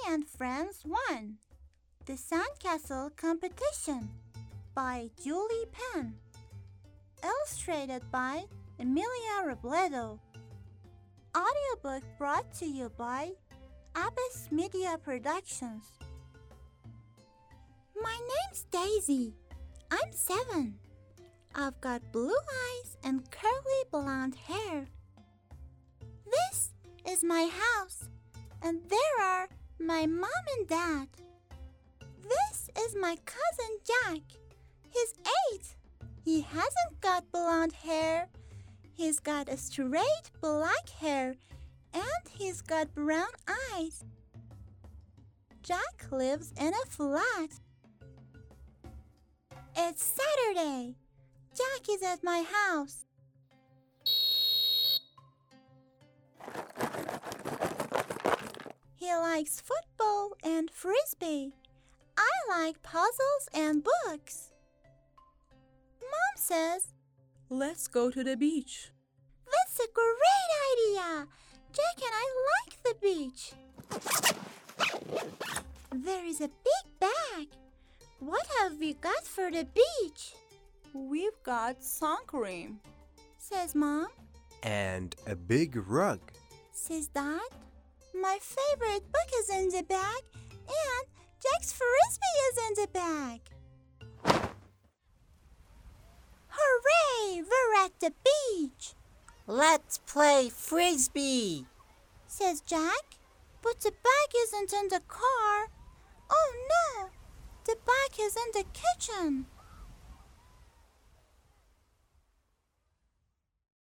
and Friends won The Sandcastle Competition by Julie Penn. Illustrated by Emilia Robledo. Audiobook brought to you by Abyss Media Productions. My name's Daisy. I'm 7. I've got blue eyes and curly blonde hair. This is my house, and there are my mom and dad. This is my cousin Jack. He's 8. He hasn't got blonde hair. He's got a straight black hair, and he's got brown eyes. Jack lives in a flat. It's Saturday. Jack is at my house. He likes football and frisbee. I like puzzles and books. Mom says, "Let's go to the beach." "That's a great idea! Jack and I like the beach." There is a big bag. What have we got for the beach? "We've got sun cream," says Mom. "And a big rug," says Dad. My favorite book is in the bag, and Jack's frisbee is in the bag. Hooray! We're at the beach. "Let's play frisbee," says Jack. But the bag isn't in the car. Oh no! The bag is in the kitchen.